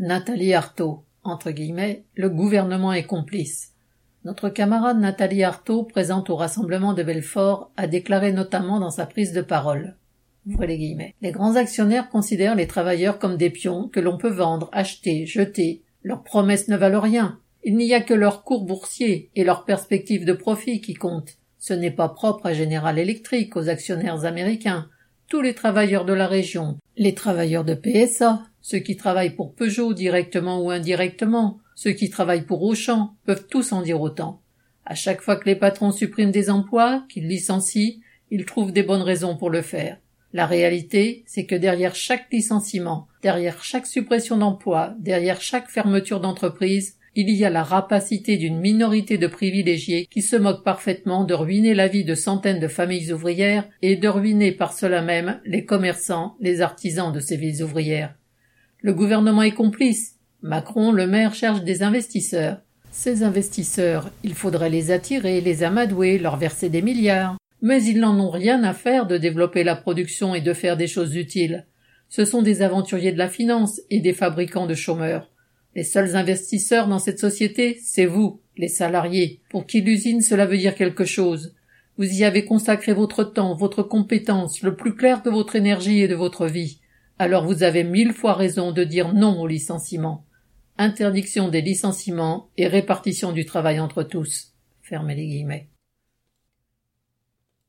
Nathalie Arthaud, entre guillemets, le gouvernement est complice. Notre camarade Nathalie Arthaud, présente au rassemblement de Belfort, a déclaré notamment dans sa prise de parole. Ouvrez les guillemets. Les grands actionnaires considèrent les travailleurs comme des pions que l'on peut vendre, acheter, jeter. Leurs promesses ne valent rien. Il n'y a que leur cours boursier et leurs perspectives de profit qui comptent. Ce n'est pas propre à General Electric, aux actionnaires américains. Tous les travailleurs de la région, les travailleurs de PSA, ceux qui travaillent pour Peugeot directement ou indirectement, ceux qui travaillent pour Auchan, peuvent tous en dire autant. À chaque fois que les patrons suppriment des emplois, qu'ils licencient, ils trouvent des bonnes raisons pour le faire. La réalité, c'est que derrière chaque licenciement, derrière chaque suppression d'emplois, derrière chaque fermeture d'entreprise, il y a la rapacité d'une minorité de privilégiés qui se moquent parfaitement de ruiner la vie de centaines de familles ouvrières et de ruiner par cela même les commerçants, les artisans de ces villes ouvrières. Le gouvernement est complice. Macron, le maire, cherche des investisseurs. Ces investisseurs, il faudrait les attirer, les amadouer, leur verser des milliards. Mais ils n'en ont rien à faire de développer la production et de faire des choses utiles. Ce sont des aventuriers de la finance et des fabricants de chômeurs. Les seuls investisseurs dans cette société, c'est vous, les salariés, pour qui l'usine cela veut dire quelque chose. Vous y avez consacré votre temps, votre compétence, le plus clair de votre énergie et de votre vie. Alors vous avez 1000 fois raison de dire non au licenciement. Interdiction des licenciements et répartition du travail entre tous. Fermez les guillemets.